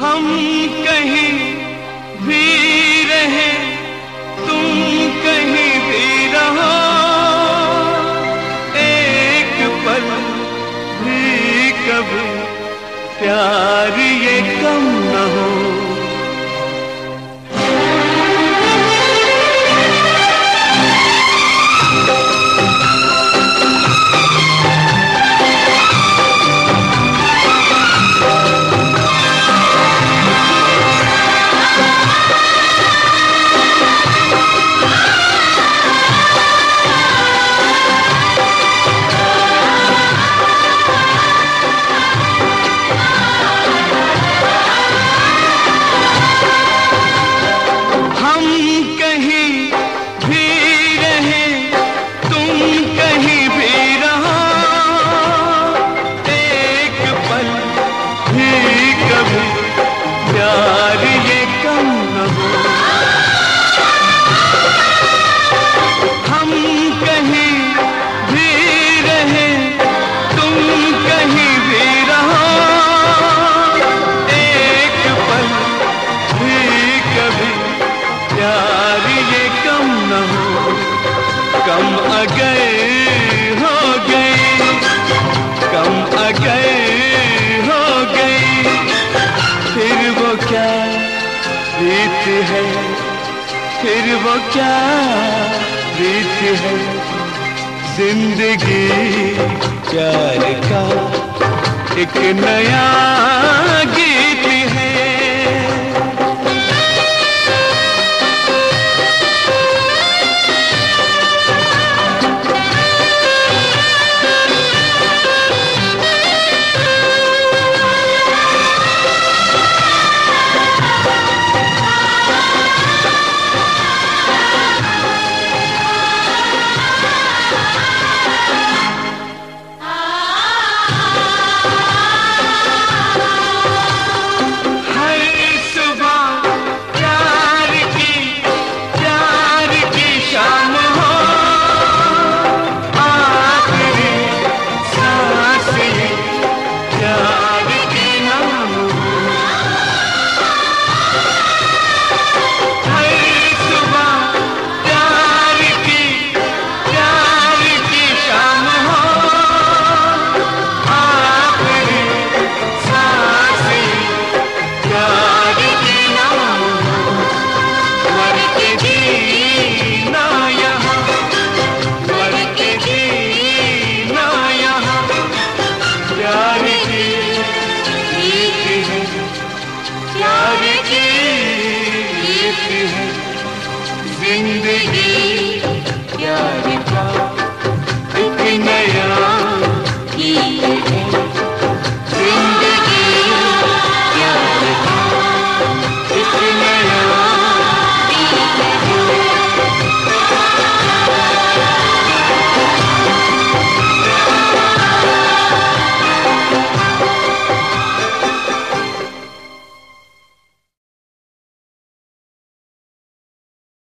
हम कहीं भी रहे, तुम कहीं भी रहो, एक पल भी कभी प्यार ये कम न हो। प्यार ये कम न हो। हम कहीं भी रहे, तुम कहीं भी रहो, एक पल भी कभी प्यार ये कम न हो। कम अगर हो गई, कम अगर हो गई, फिर वो क्या रीत है, फिर वो क्या रीत है। जिंदगी प्यार का एक नया गीत है। जिंदगी